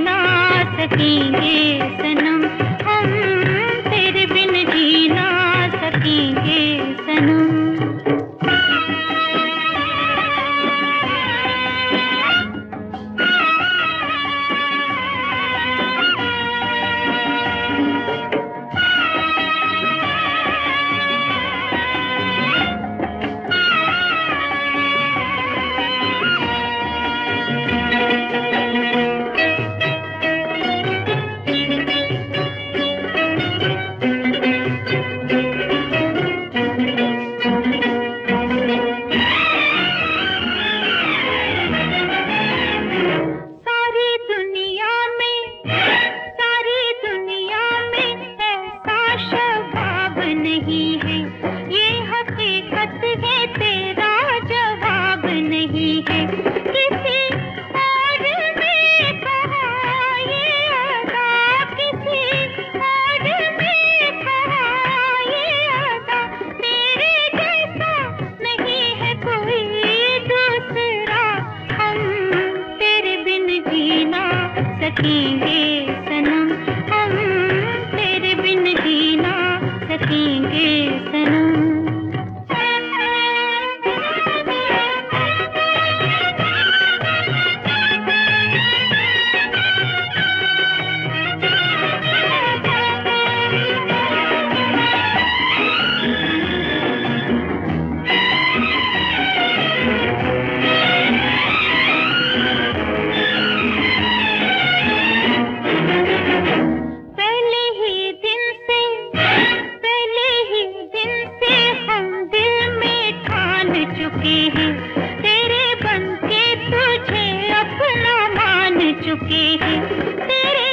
ना सकेंगे सनम, हम तेरे बिन जी ना सकेंगे सनम। नहीं है ये हकीकत है, तेरा जवाब नहीं है। किसी और ने कहा ये अदा, किसी और ने कहा ये अदा, तेरे जैसा नहीं है कोई दूसरा। हम तेरे बिन जी ना सकेंगे सनम, हम तेरे बिन जी ना सकेंगे सनम। तेरे बनके तुझे अपना मान चुके हैं, तेरे